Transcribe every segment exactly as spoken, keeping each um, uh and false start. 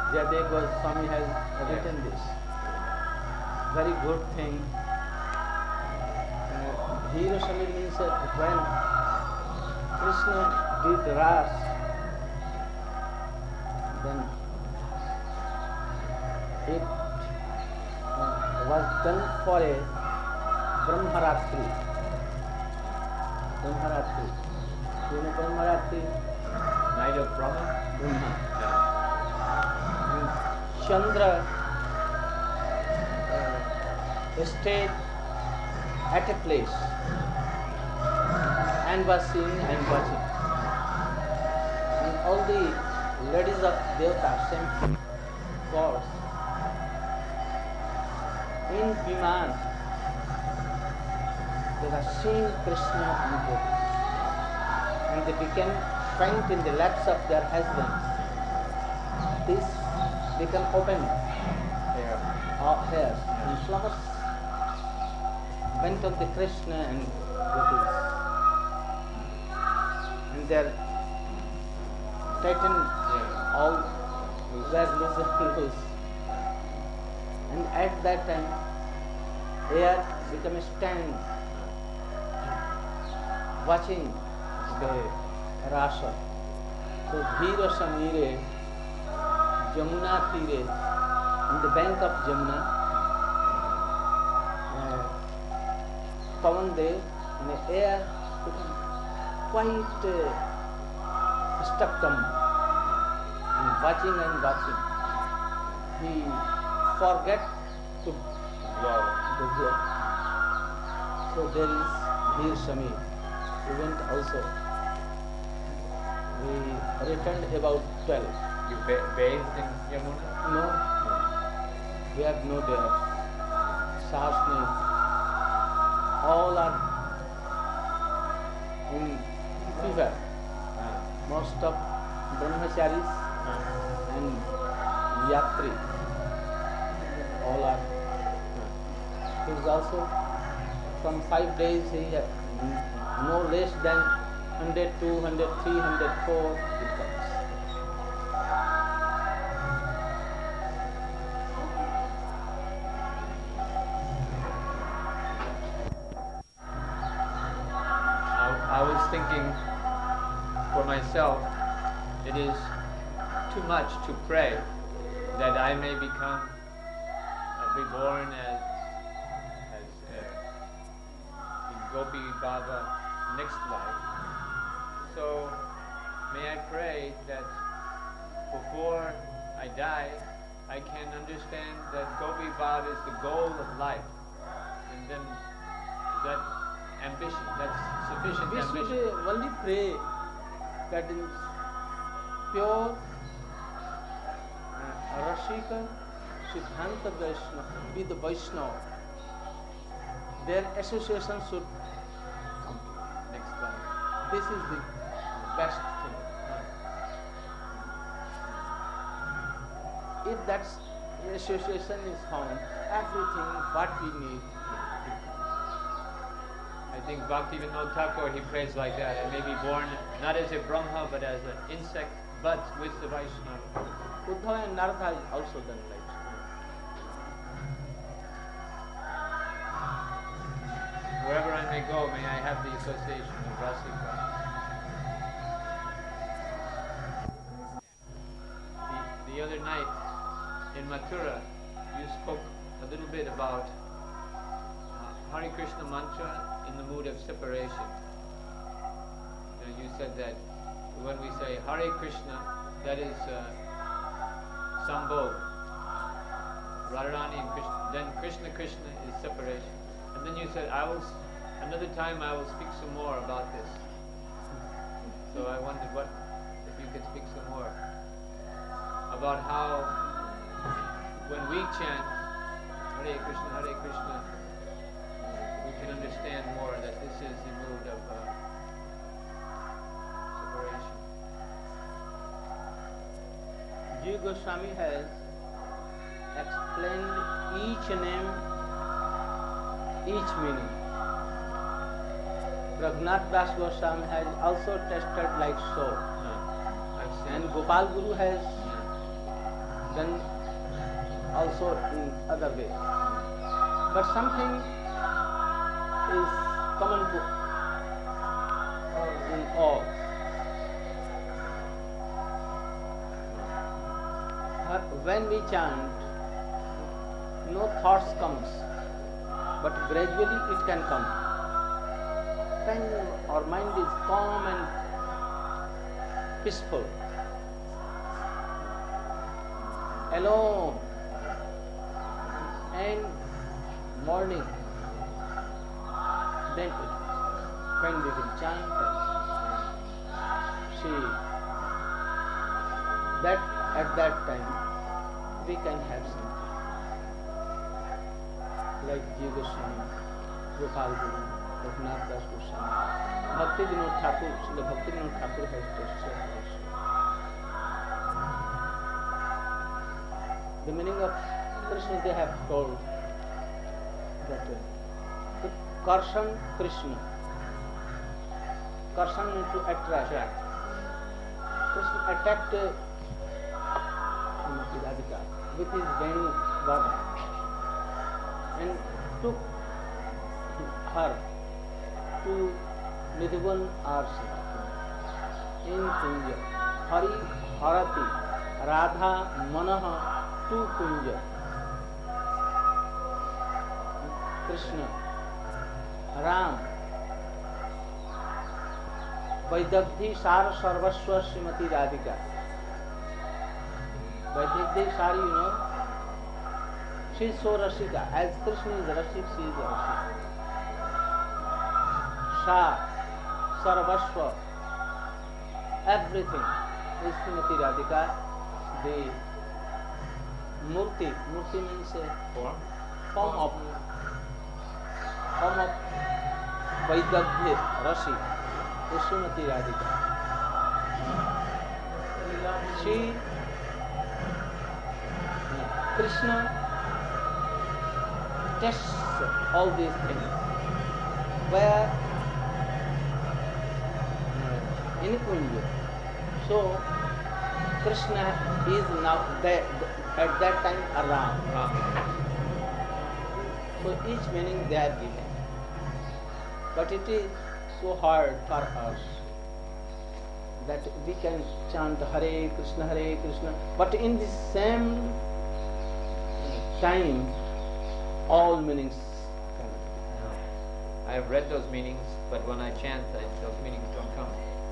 Jayadeva Goswami has written Yes. this. Very good thing. Uh, Veerasami means that when Krishna did Ras, then it uh, was done for a Brahmaratri. Brahmaratri. You know Brahmaratri? Night of Brahma? Brahma. Yeah. And Chandra uh, stayed at a place and was seeing and watching. And all the ladies of Devata, same gods, in Viman, they were seeing Krishna and Gopi. And they became faint in the laps of their husbands. This became open Hair. uh, hairs and flowers went on the Krishna and Gopis. And their tighten Yeah. all were loose and loose. And at that time, air became a stand, watching the rasa. So Veera Samire, Jamuna Tire, on the bank of Jamuna, uh, Pavan Dev, and the air became quite uh, stuck dumb and watching and watching. He forget to Blow. the blow. So there is Veer Sami. We went also. We returned about twelve. You ba- bathed in Yamuna? No, we have no there. Sasni. All are in fever. Ah. Most of brahmacharis Ah. and yatri. All are. He is also from five days he had no less than one hundred, two hundred, three hundred, four it comes. I, I was thinking for myself, it is too much to pray that I may become, uh, be born as, as uh, in Gopi Baba next life. So may I pray that before I die, I can understand that Gopi Baba is the goal of life, and then that ambition, that's sufficient We should ambition. uh, only pray that in pure uh, Rashika Siddhanta Vaishnava, be the Vaishnava. Their association should come. Next life. This is the best thing. If that association is found, everything what we need. I think Bhaktivinoda Thakur, he prays like that. I may be born not as a Brahma, but as an insect, but with the Vaishnava. Uddhava and Narada is also done like that. Wherever I may go, may I have the association of Rasika. The, the other night in Mathura, you spoke a little bit about uh, Hare Krishna mantra in the mood of separation. And you said that when we say Hare Krishna, that is uh, Sambhog, Radharani and Krishna. Then Krishna Krishna is separation. And then you said, I will, s- another time I will speak some more about this. So I wondered what, if you could speak some more about how when we chant Hare Krishna, Hare Krishna, we can understand more that this is the mood of uh, separation. Jiva Goswami has explained each name, each meaning. Raghunath Das Goswami has also tested like so. Uh, I've seen And it. Gopal Guru has Yeah. then also in other way. But something is common to in all. When we chant, no thoughts comes, but gradually it can come. When our mind is calm and peaceful, alone, and morning, then when we will chant, see that at that time we can have something like Jiva Goswami, Gopal Guru, Raghunath Das Goswami, Bhakti Vinod Thakur, Srila Bhakti Vinod Thakur has just said also. The meaning of Krishna they have told that uh, the Karshan Krishna, Karshan means to attract. Krishna attacked uh, Radhika with his Venu Vada and took her to Nidhuvan Arshava in Kunja. Hari Harati Radha Manaha to Kunja. Krishna, Ram, Vaidagdhi Sar Sarvaswa Srimati Radhika. Vaidagdhi Sar, you know, she is so Rasika. As Krishna is Rasik, she is Rasika. Sar, Sarvaswa, everything is Srimati Radhika. The Murti, Murti means a form, form of form of Vaidagdhi, Rasi, is Srimati Radhika. She, Krishna tests all these things. Where in Kunja, so Krishna is now there, at that time around. So each meaning they are given. But it is so hard for us that we can chant Hare Krishna, Hare Krishna, but in the same time all meanings come. I have read those meanings, but when I chant, I, those meanings don't come.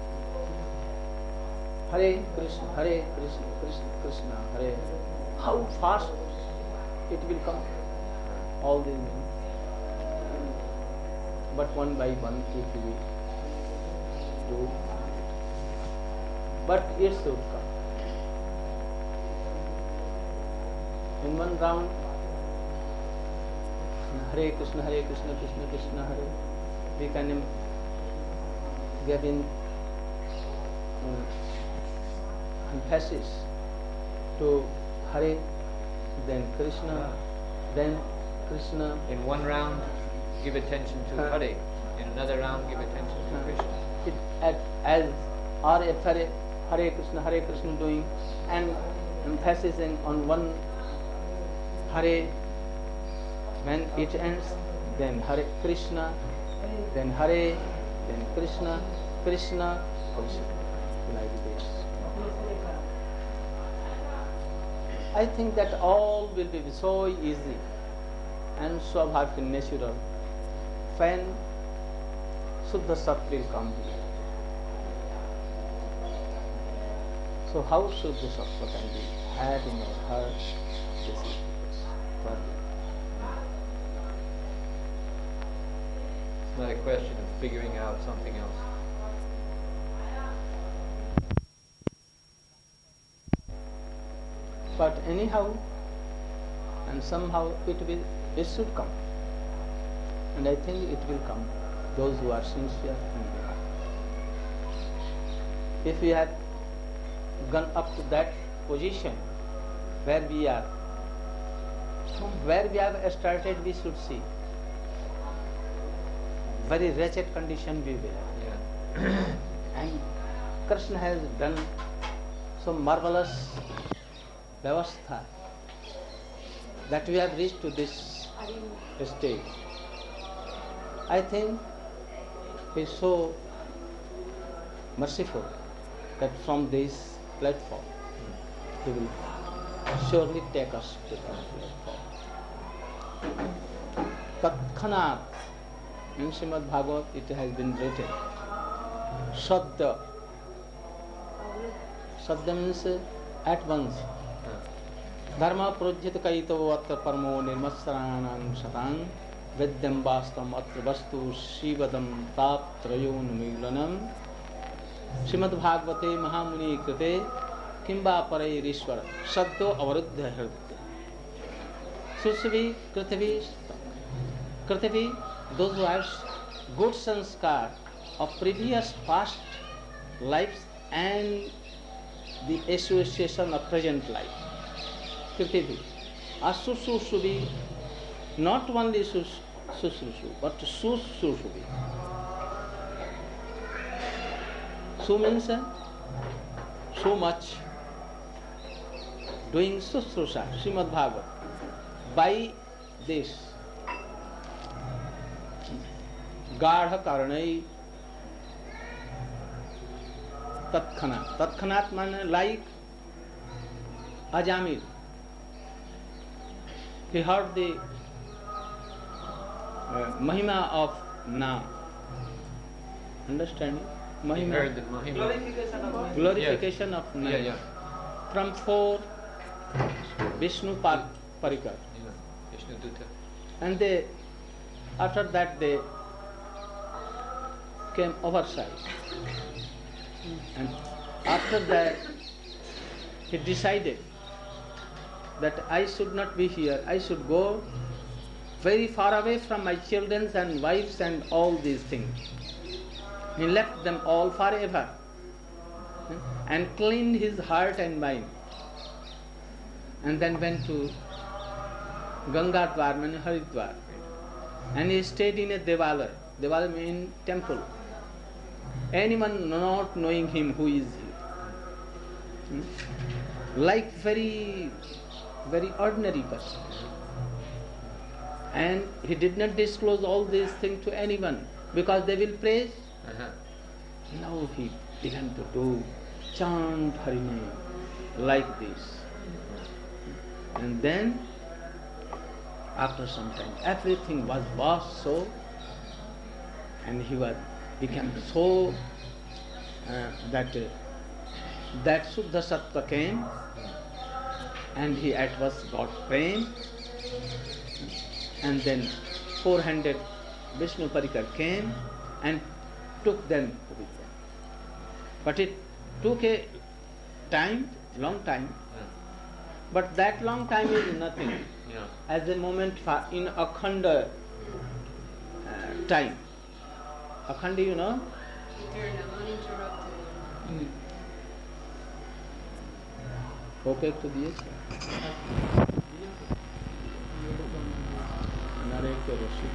Hare Krishna, Hare Krishna, Krishna Krishna, Hare. How fast it will come, all these meanings. But one by one if we do, but it should come. In one round, Hare Krishna, Hare Krishna, Krishna Krishna, Hare, we can give in um, emphasis to Hare, then Krishna, then Krishna. In one round, give attention to uh, Hare. In another round, give attention to uh, Krishna. It, at, as or if Hare, Hare Krishna, Hare Krishna doing, and emphasizing on one Hare, when it ends, then Hare Krishna, then Hare, then Krishna, Krishna, also like this. I think that all will be so easy and so natural when Suddha Sat will come here. So how Suddha Sattva can be had in our heart? This is further. It's not a question of figuring out something else. But anyhow, and somehow it will, it should come. And I think it will come, those who are sincere and devout. If we have gone up to that position where we are, from where we have started, we should see. Very wretched condition we will. Yeah. And Krishna has done so marvelous, Vyavastha, that we have reached to this stage. I think he is so merciful that from this platform he will surely take us to that platform. Tatkhanat, in Srimad Bhagavat it has been written. Sadda. Sadda means at once. Dharma projyat kaito atra parmo nirmasranam satang vedyam vastam atra vastu shivadam tap trayon milanam Srimad Bhagavate Mahamuni Krite Kimba Parai Rishwara Saddo Avaruddha Hridya Susvi Kritavi Kritavi, those words, good sanskar of previous past lives and the association of present life. Kritavi. Asushusuvi, not only sushusu, but sushusuvi. Su means uh, so much doing sushrusha, Srimad Bhagavat. By this, Gadha Karanai Tatkhanat. Tatkhanat means like Ajamil. He heard the uh, Mahima of Naam. Understand? Mahima. He heard the Mahima. Glorification of Glorification Yes. of Naam. Yeah, yeah. From four Vishnu Par- Parikar. Yeah. Vishnu Dutta. And they, after that they came overside. And after that he decided that I should not be here, I should go very far away from my children and wives and all these things. He left them all forever and cleaned his heart and mind, and then went to Ganga Dwar, meaning Haridwar, and he stayed in a Devala. Devala means temple. Anyone not knowing him, who is he? Hmm? Like very, very ordinary person. And he did not disclose all these things to anyone because they will praise. Uh-huh. Now he began to do chant Hari name like this. And then, after some time, everything was washed so, and he was became so uh, that uh, that Suddha Sattva came, and he at once got prema, and then four hundred Vishnu Parikar came and took them with them. But it took a time, long time, Yeah. but that long time is nothing. Yeah. As a moment for in Akhanda uh, time. Akhanda, you know? Eternal, uninterrupted. Okay, to দিয়েছে নারেকে রশি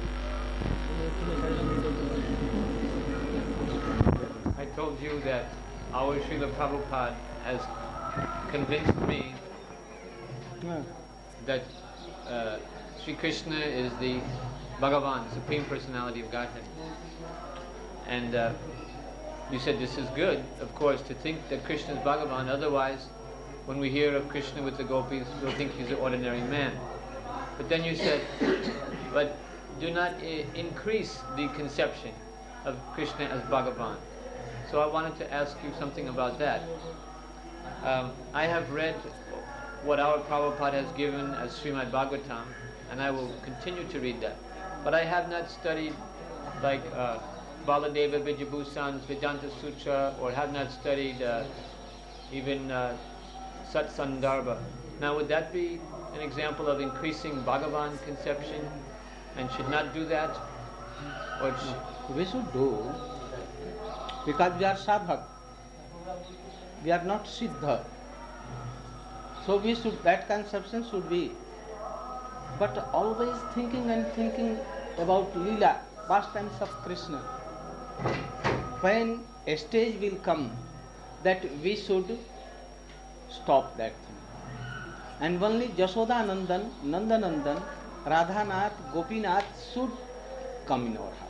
I told you that our Srila Prabhupada has convinced me হ্যাঁ that uh, Sri Krishna is the Bhagavan, Supreme Personality of Godhead. And uh, you said this is good, of course, to think that Krishna is Bhagavan. Otherwise, when we hear of Krishna with the gopis, we'll think he's an ordinary man. But then you said, but do not I- increase the conception of Krishna as Bhagavan. So I wanted to ask you something about that. Um, I have read what our Prabhupada has given as Srimad Bhagavatam, and I will continue to read that. But I have not studied like uh, Baladeva Vijayabhusan's Vedanta Sutra, or have not studied uh, even uh, Sat Sandarbha. Now would that be an example of increasing Bhagavan conception, and should not do that? Or sh- we should do because we are sadhak, we are not siddha, so we should, that conception should be, but always thinking and thinking about Leela, pastimes of Krishna. When a stage will come that we should stop that thing, And only Jashoda Nandan, Nandanandan, Radhanath, Gopinath should come in our heart.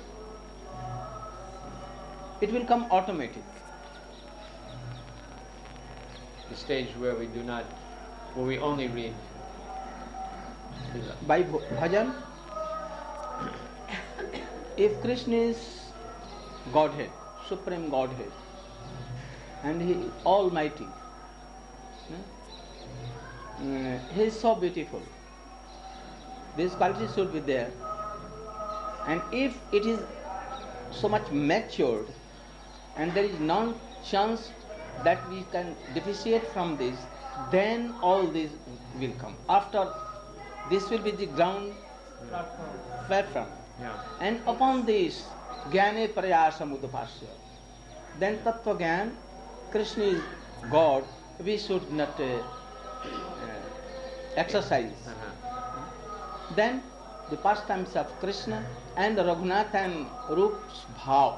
It will come automatic. The stage where we do not, where we only read by bhajan. If Krishna is Godhead, Supreme Godhead, and He is Almighty, uh, He is so beautiful. These qualities should be there. And if it is so much matured, and there is no chance that we can differentiate from this, then all this will come. After this will be the ground platform. Yeah. And upon this, Jnane Prayasam Udapasya, then Tattva Gyan, Krishna is God, we should not uh, uh, exercise. Uh-huh. Then the pastimes of Krishna and Raghunath and Roop's bhav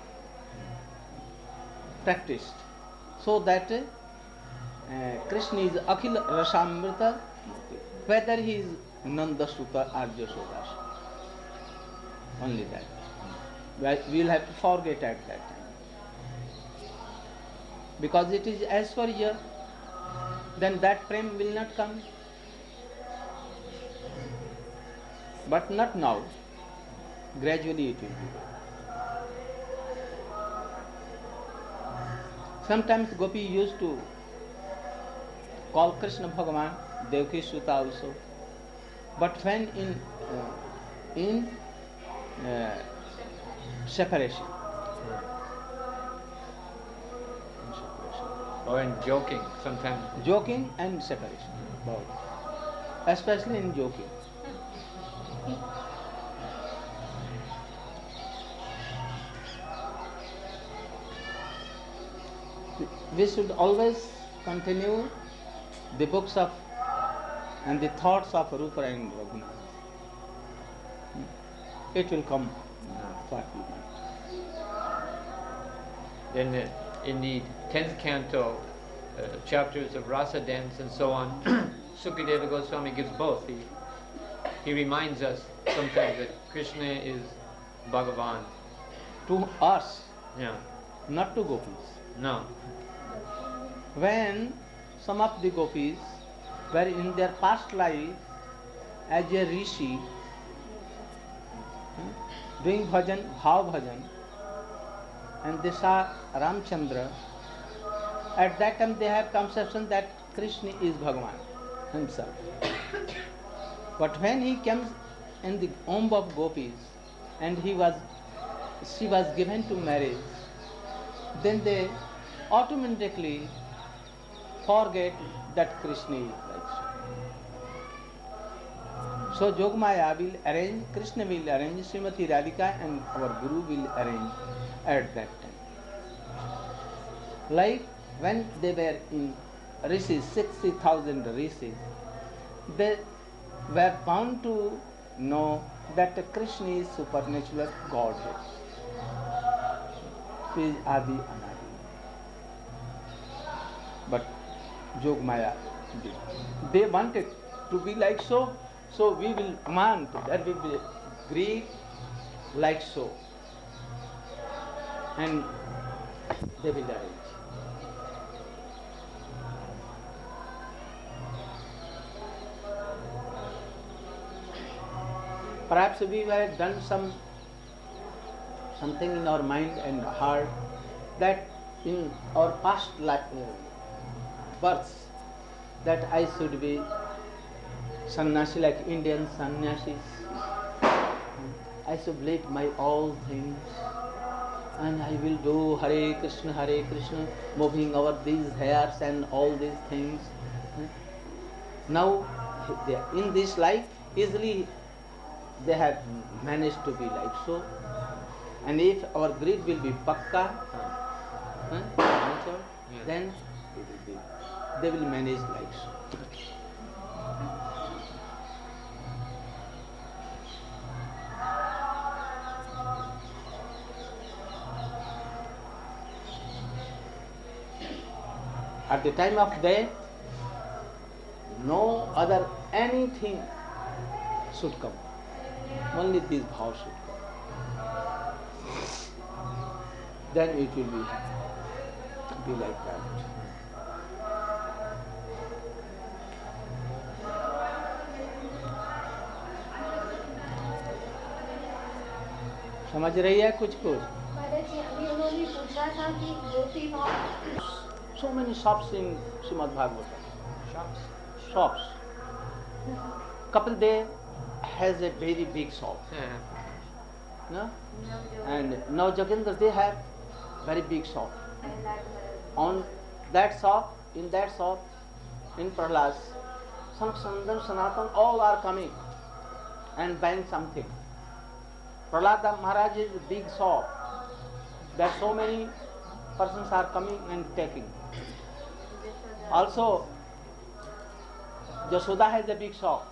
practiced, so that uh, Krishna is Akhil Rasamrita, whether he is Nanda Suta or Jashoda. Only that. We will have to forget at that time. Because it is Aishwarya, then that prem will not come. But not now. Gradually it will be. Sometimes Gopi used to call Krishna Bhagavan, Devaki Suta also. But when in uh, in uh, separation. in separation, Or in joking, sometimes. joking and separation, both, especially in joking. We should always continue the books of and the thoughts of Rupa and Raghunath. It will come for you. In the, in the tenth canto, uh, chapters of Rasa dance and so on, Sukadeva Goswami gives both. He, he reminds us sometimes that Krishna is Bhagavan. To us, Yeah. not to gopis. No. When some of the gopis were in their past life as a rishi, hmm, doing bhajan, bhav bhajan, and they saw Ramchandra, at that time they had conception that Krishna is Bhagavan himself. But when he comes in the womb of gopis and he was, she was given to marriage, then they automatically forget that Krishna is like so. So Jogmaya will arrange, Krishna will arrange, Srimati Radhika and our Guru will arrange at that time. Like when they were in rishis, sixty thousand rishis, they were bound to know that Krishna is supernatural Godhead. He is Adi Anadi. But Jogmaya did. They wanted to be like so, so we will want that we will greed like so. And they will arrange. Perhaps we have done some something in our mind and heart that in our past life, uh, births, that I should be sannyasi like Indian sannyasis. I should leave my all things and I will do Hare Krishna, Hare Krishna, moving over these hairs and all these things. Now, they are in this life, easily they have managed to be like so. And if our greed will be pakka, huh, answer, Yeah. then it will be, they will manage like so. At the time of death, no other anything should come. Only this bhav should come. Then it will be, be like that. समझ रही है कुछ कुछ? अभी उन्होंने पूछा था कि ज्योति भाव So many shops in Srimad Bhagavatam. Shops. Shops. Kapil Dev has a very big shop. Yeah. No? And now Jogendra, they have very big shop. On that shop, in that shop, in Prahlad, Sanatan, Sanatan, all are coming and buying something. Prahlad Maharaj is a big shop. That so many persons are coming and taking. Also, Jashoda has a big shop.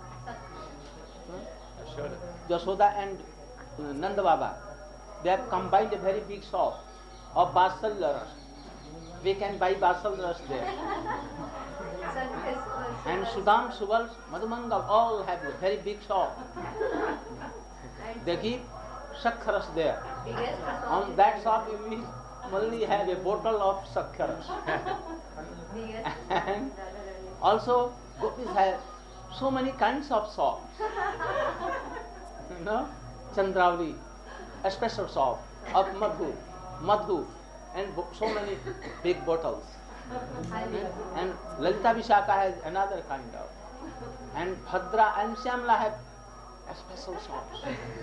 Yashoda. Jashoda and Nanda Baba, they have combined a very big shop of Basal Ras. We can buy Basal Ras there. And Sudam, Subal, Madhumangal all have a very big shop. They give Shakharas there. On that shop we only have a bottle of Shakharas. And also Gopis have so many kinds of shops. You know, Chandravali, a special shop of Madhu, Madhu, and bo- so many big bottles. And Lalita Vishaka has another kind of. And Bhadra and Shyamla have a special shops.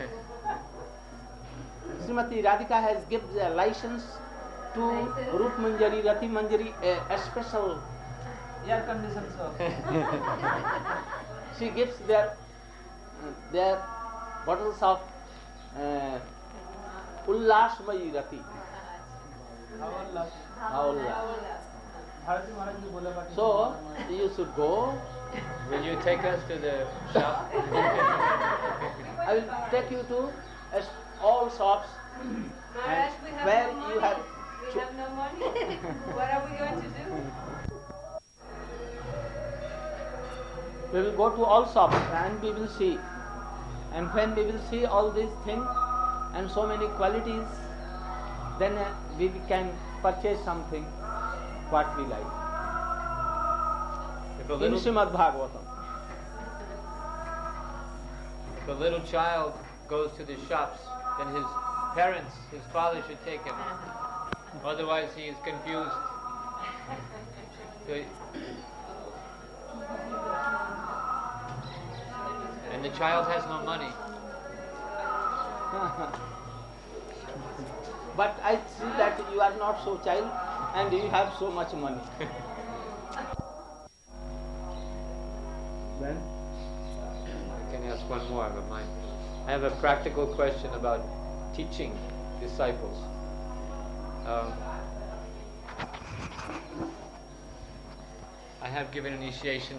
Srimati Radhika has given a license to Rup Manjari, Rati Manjari, a, a special air conditioned shop. She gives their their bottles of uh, Ullasmayi Rati. So you should go. Will you take us to the shop? I will take you to uh, all shops Maharaj, and we have where no you money. have. We have no money. What are we going to do? We will go to all shops and we will see. And when we will see all these things and so many qualities, then uh, we can purchase something what we like. If a In little, Srimad Bhagavatam. if a little child goes to the shops, then his parents, his father should take him. Otherwise he is confused. So, and the child has no money. But I see that you are not so child and you have so much money. Then? I can ask one more, but mine. I have a practical question about teaching disciples. Um, I have given initiation,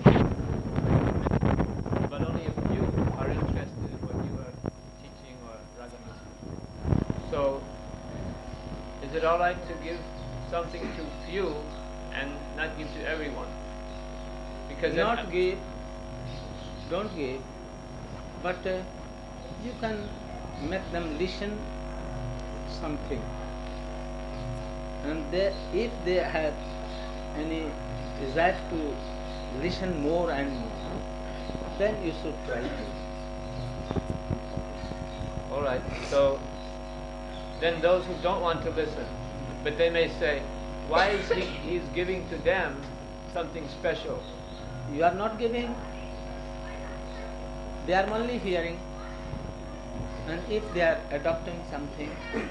but only if you are interested in what you are teaching or Ragamasa. So, is it alright to give something to few and not give to everyone? Because Not then- give, don't give, but uh, you can make them listen something. And they, if they have any desire to listen more and more, then you should try to. All right. So then those who don't want to listen, but they may say, why is he he's giving to them something special? You are not giving, they are only hearing, and if they are adopting something,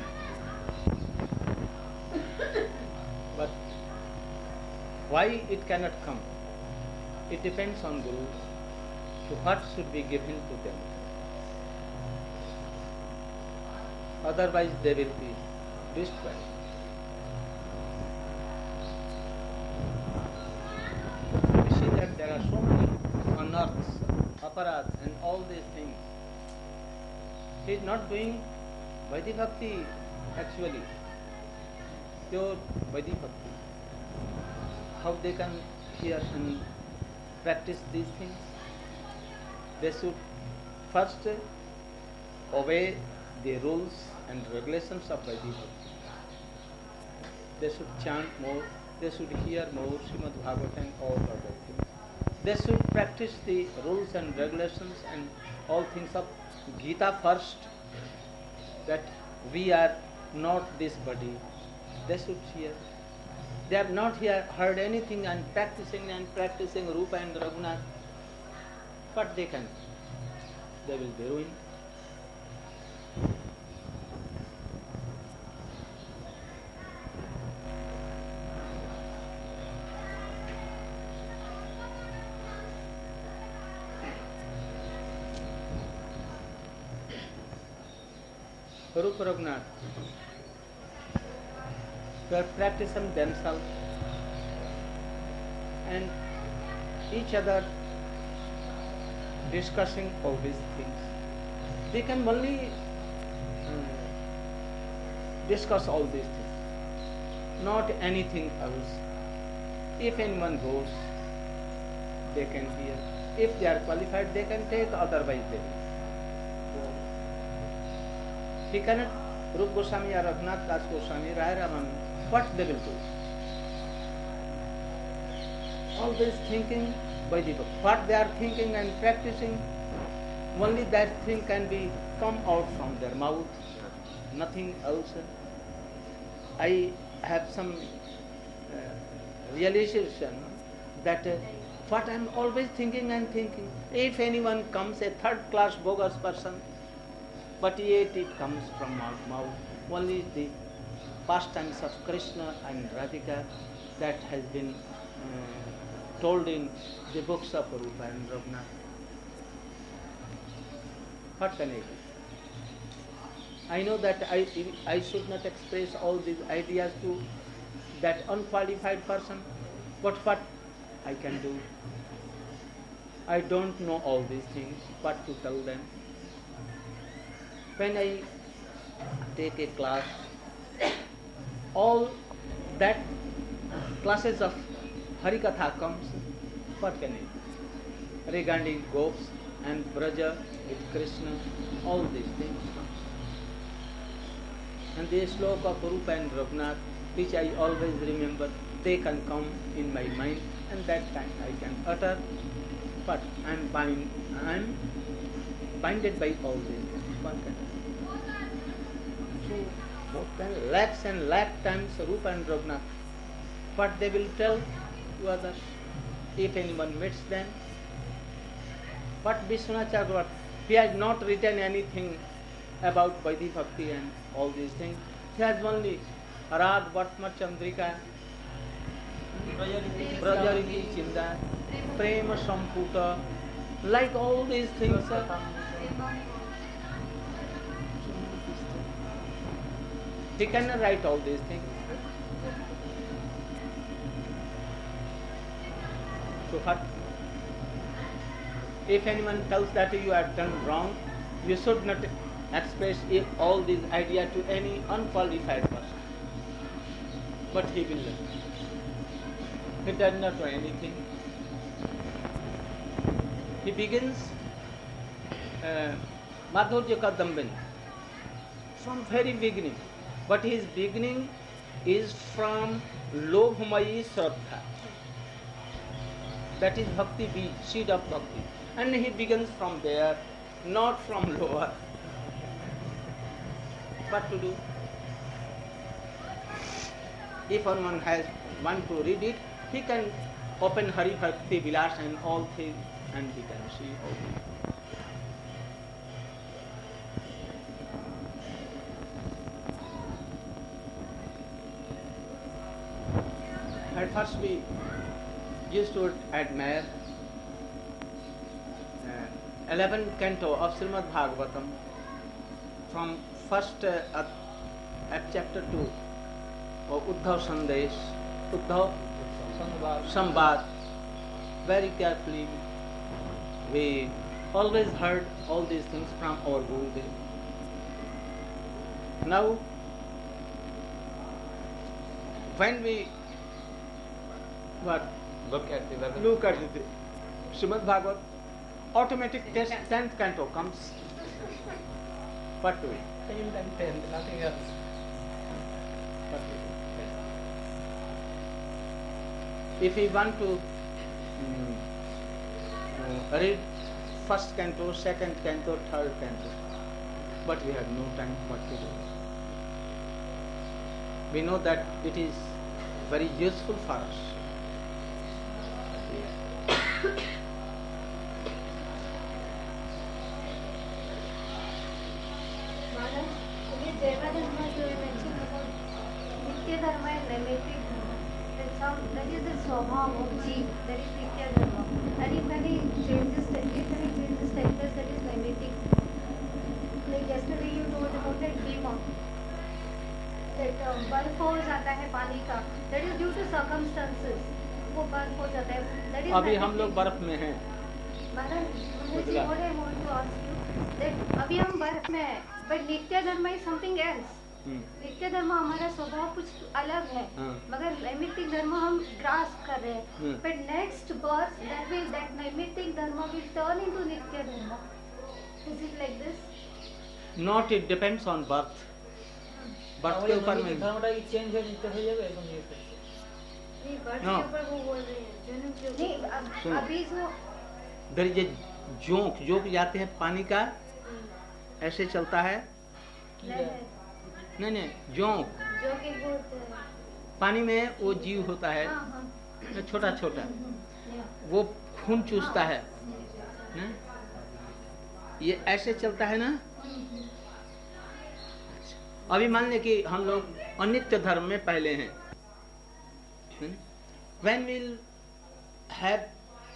but why it cannot come? It depends on Guru. So what should be given to them? Otherwise they will be destroyed. You see that there are so many unearths, aparadh and all these things. He is not doing Vaidhi Bhakti actually, pure Vaidhi Bhakti. How they can hear and practice these things. They should first obey the rules and regulations of Vaidhi Bhakti. They should chant more, they should hear more Srimad Bhagavatam and all other things. They should practice the rules and regulations and all things of Gita first, that we are not this body. They should hear. They have not hear, heard anything and practicing and practicing Rupa and Raghunath. What they can? They will be ruined. Rupa Raghunath, they are practicing themselves and each other discussing all these things. They can only uh, discuss all these things, not anything else. If anyone goes, they can hear. If they are qualified, they can take, otherwise they will. He cannot, Rupa Goswami or Raghunath Das Goswami, Rai Raman, what they will do? All this thinking, Vaidhi Bhakti. What they are thinking and practicing, only that thing can be come out from their mouth, nothing else. I have some uh, realization that uh, what I am always thinking and thinking, if anyone comes, a third class bogus person, but yet it comes from our mouth, only the pastimes of Krishna and Radhika that has been uh, told in the books of Rupa and Raghunath. What can I do? I know that I, I should not express all these ideas to that unqualified person, but what I can do? I don't know all these things, what to tell them. When I take a class, all that classes of Harikatha comes, what can I do? Regarding Gops and Braja with Krishna, all these things. And the sloka of Rupa and Raghunath, which I always remember, they can come in my mind, and that time I can utter, but I am bind, I am binded by all these things. One can. So, what can lakhs and lakh times Rupa and Raghunath, what they will tell to others, if anyone meets them. But Vishwanath Chakravarti, he has not written anything about Vaidhi Bhakti and all these things. He has only Arad Vatma Chandrika, Brajariti Chinda, Prema Samputa, like all these things. Uh, he cannot write all these things. So what? If anyone tells that you have done wrong, you should not express all these ideas to any unqualified person. But he will learn. He does not know anything. He begins uh, Madhurya Kadambin from very beginning. But his beginning is from Lobhmayi Shraddha. That is Bhakti Beej, seed of Bhakti. And he begins from there, not from lower. What to do? If anyone has want to read it, he can open Hari Bhakti Vilas and all things, and he can see all things. At first we used to admire uh, eleventh canto of Srimad Bhagavatam from first uh, at, at chapter two of Uddhav Sandesh, Uddhav Sambad. Very carefully we always heard all these things from our Gurudev. Now when we what Look at the eleventh. look at the Srimad Bhagavad, automatic test, tenth canto comes. What do we? Tenth and tenth, nothing else. What do we? If we want to mm, uh, read first canto, second canto, third canto, but we have no time, what to do? We know that it is very useful for us. Madam, in Jaivaism, you mentioned about Nitya Dharma and Naimitic Dharma. That some that is the swabhav of jeev, that is Nitya Dharma. And if any changes, if any changes take place, that is Naimitic. Like yesterday you told about that bima, that um, बर्फ हो जाता है पानी का, that is due to circumstances. वो बर्फ हो जाता है. That is अभी हम Naimitic. लोग बर्फ में हैं. Madam, मुझे what I want to ask you that अभी हम बर्फ में हैं, but नित्य धर्म is something else. हम्म. नित्य धर्म हमारा स्वभाव कुछ अलग है, हाँ. मगर नैमित्तिक धर्म हम ग्रास्प कर रहे हैं. हम्म. But next birth that will that नैमित्तिक धर्म will turn into नित्य धर्म. Is it like this? Not, it depends on birth. birth के ऊपर में धर्मटा की चेंज है नित्य हो जाएगा एकदम ये फिर से. नहीं, birth No. के ऊपर वो बोल रहे हैं जन्म के ऊपर. नहीं, अब- सुनो. अभी जो there is a जोंक जोंक जाते हैं पानी का, ऐसे चलता है. नहीं नहीं जोंक जो कि बोलते हैं. पानी में वो जीव होता है, हाँ, हाँ. छोटा छोटा, Yeah. वो खून चूसता है ना? ये ऐसे चलता है ना. अभी मान ले कि हम लोग अनित्य धर्म में पहले हैं. When we'll have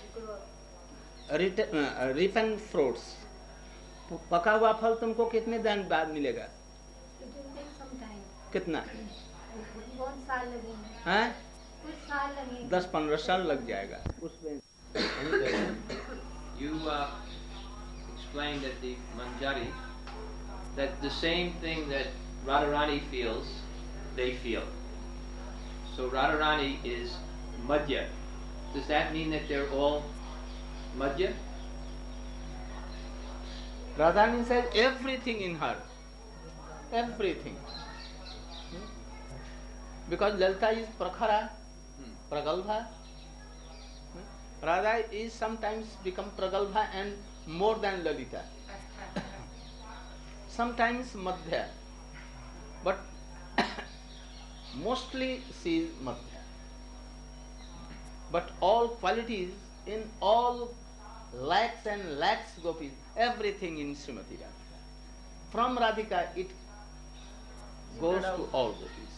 Ripon fruits, पका हुआ फल तुमको कितने दिन बाद मिलेगा? It will take some time. कितना? बहुत साल लगेंगे. हैं? कुछ साल लगेंगे. दस पंद्रह साल लग जाएगा उसमें. You uh, explained at the Manjari that the same thing that Radharani feels, they feel. So Radharani is Madhya. Does that mean that they're all Madhya? Radharani says everything in her, everything. Because Lalita is Prakhara, Pragalbha. Radha is sometimes become Pragalbha and more than Lalita. Sometimes Madhya, but mostly she is Madhya. But all qualities in all lakhs and lakhs gopis, everything in Srimati Radhika. From Radhika it goes to all gopis.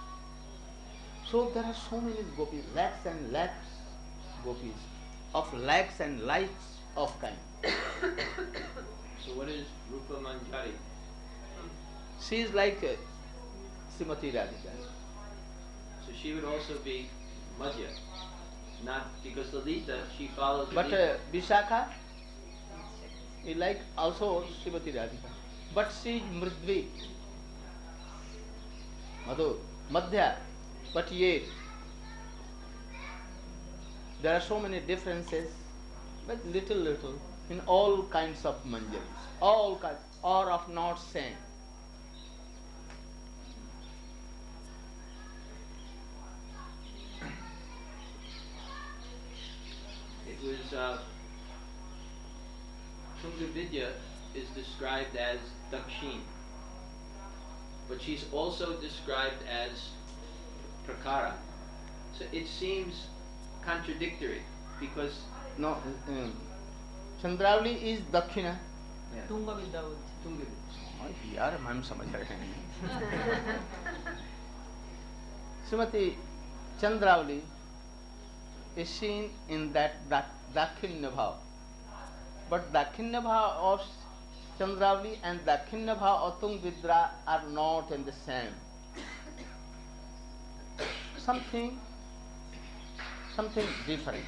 So there are so many gopis, lakhs and lakhs gopis, of lakhs and lakhs of kind. So what is Rupa Manjari? She is like uh, Srimati Radhika. So she would also be Madhya. Not because Lalita, she follows But Lalita. uh, Vishakha is like also Srimati Radhika. But she is Mridvi. Madhu, Madhya. But yet, there are so many differences, but little little, in all kinds of manjaris. All kinds, or of not same. It was uh, Tunga Vidya is described as Dakshin, but she's also described as Prakara. So it seems contradictory because No, um, Chandravali is Dakshina. तुंग विद्या बोलते. Tunga Vidya. यार हम समझ रहे हैं. Srimati Chandravali is seen in that Dak- Dakshinya Bhav. But Dakshinya Bhav of Chandravali and Dakshinya Bhav of Tungvidra are not in the same. Something, something different.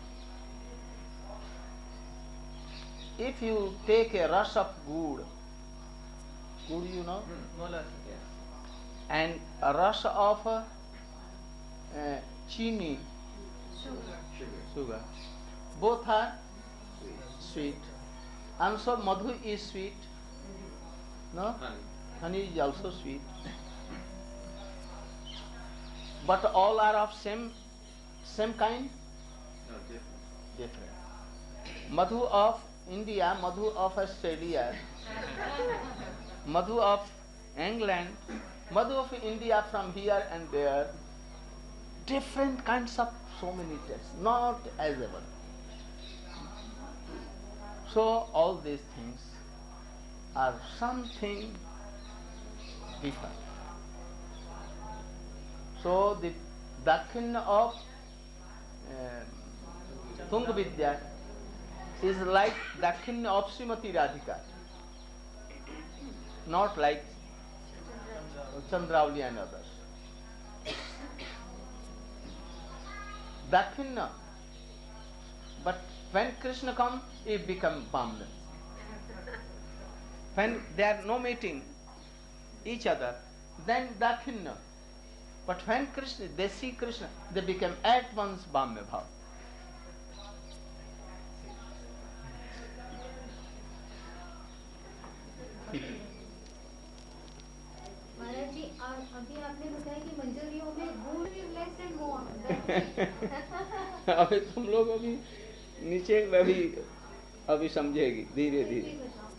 If you take a rush of gur, gur you know, मोला and a rush of uh, uh, chini, Sugar. sugar, both are sweet, and so madhu is sweet. No? Honey. Honey is also sweet. But all are of same same kind? No, different. Different. Madhu of India, madhu of Australia, madhu of England, madhu of India from here and there, different kinds of so many tastes, not as ever. So all these things are something different. So the Dakshina of uh, Tunga Vidya is like Dakshina of Srimati Radhika, not like Chandravali and others. Dakshina, but when Krishna comes, it becomes Brahman. When they are no meeting each other, then Dakshina. But when Krishna, they see Krishna, they become at once Brahma Bhav. महाराज जी आप अभी आपने बताया कि मंजरियों में गुड़ is less and more. अभी तुम लोग अभी नीचे अभी अभी समझेगी धीरे धीरे.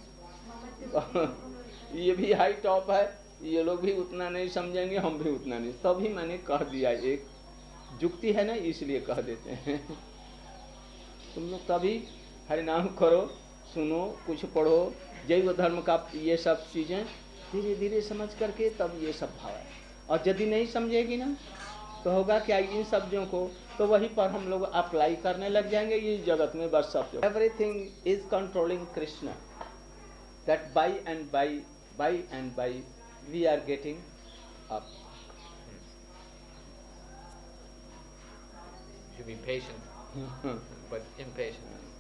ये भी हाई टॉप है, ये लोग भी उतना नहीं समझेंगे, हम भी उतना नहीं. तभी मैंने कह दिया, एक जुक्ति है ना, इसलिए कह देते हैं. तुम लोग तभी हरि नाम करो, सुनो, कुछ पढ़ो, जैव धर्म का ये सब चीजें धीरे धीरे समझ करके तब ये सब भाव है. और यदि नहीं समझेगी ना तो होगा क्या, इन शब्दों को तो वहीं पर हम लोग अप्लाई करने लग जाएंगे. ये जगत में बस सब everything is controlling Krishna. That by and by by and by we are getting up. You should be patient, but impatient.